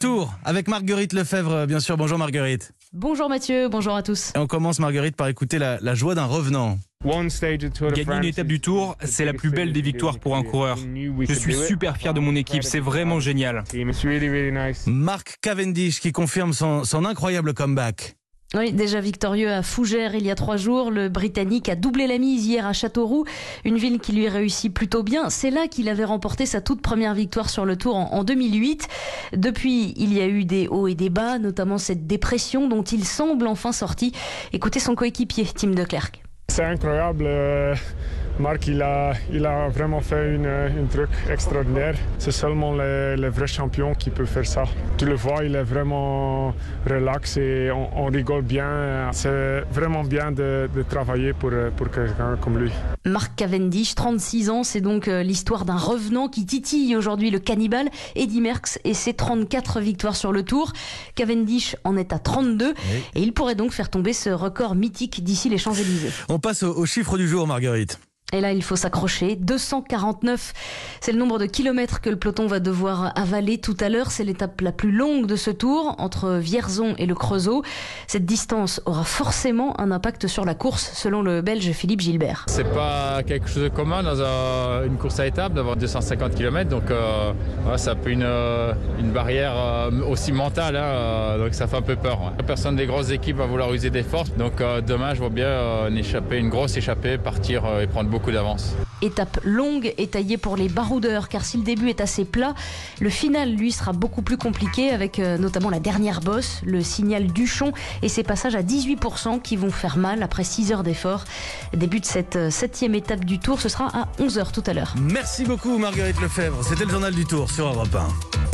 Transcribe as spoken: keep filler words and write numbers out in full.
Tour avec Marguerite Lefebvre, bien sûr. Bonjour Marguerite. Bonjour Mathieu, bonjour à tous. Et on commence Marguerite par écouter la, la joie d'un revenant. Gagner une étape du Tour, c'est la plus belle des victoires pour un coureur. Je suis super fier de mon équipe, c'est vraiment génial. Mark Cavendish qui confirme son, son incroyable comeback. Oui, déjà victorieux à Fougères il y a trois jours, le Britannique a doublé la mise hier à Châteauroux, une ville qui lui réussit plutôt bien. C'est là qu'il avait remporté sa toute première victoire sur le Tour en, en deux mille huit. Depuis, il y a eu des hauts et des bas, notamment cette dépression dont il semble enfin sorti. Écoutez son coéquipier, Tim de Klerk. C'est incroyable. Marc, il a, il a vraiment fait une, un truc extraordinaire. C'est seulement les, les vrais champions qui peuvent faire ça. Tu le vois, il est vraiment relax et on, on rigole bien. C'est vraiment bien de, de travailler pour, pour quelqu'un comme lui. Mark Cavendish, trente-six ans, c'est donc l'histoire d'un revenant qui titille aujourd'hui le cannibale, Eddy Merckx, et ses trente-quatre victoires sur le Tour. Cavendish en est à trente-deux, oui. Et il pourrait donc faire tomber ce record mythique d'ici les Champs-Élysées. On passe au, au chiffre du jour, Marguerite. Et là, il faut s'accrocher. deux cent quarante-neuf, c'est le nombre de kilomètres que le peloton va devoir avaler tout à l'heure. C'est l'étape la plus longue de ce Tour, entre Vierzon et le Creusot. Cette distance aura forcément un impact sur la course, selon le Belge Philippe Gilbert. C'est pas quelque chose de commun dans un, une course à étapes d'avoir deux cent cinquante kilomètres, donc euh, ouais, ça peut une, une barrière euh, aussi mentale, hein, euh, donc ça fait un peu peur. Ouais. Personne des grosses équipes va vouloir user des forces, donc euh, demain je vois bien euh, une, échappée, une grosse échappée, partir euh, et prendre beaucoup d'avance. Étape longue et taillée pour les baroudeurs, car si le début est assez plat, le final lui sera beaucoup plus compliqué, avec euh, notamment la dernière bosse, le signal Duchon et ses passages à dix-huit pour cent qui vont faire mal après six heures d'effort. Début de cette euh, septième étape du Tour, ce sera à onze heures tout à l'heure. Merci beaucoup Marguerite Lefebvre, c'était le journal du Tour sur Europe un.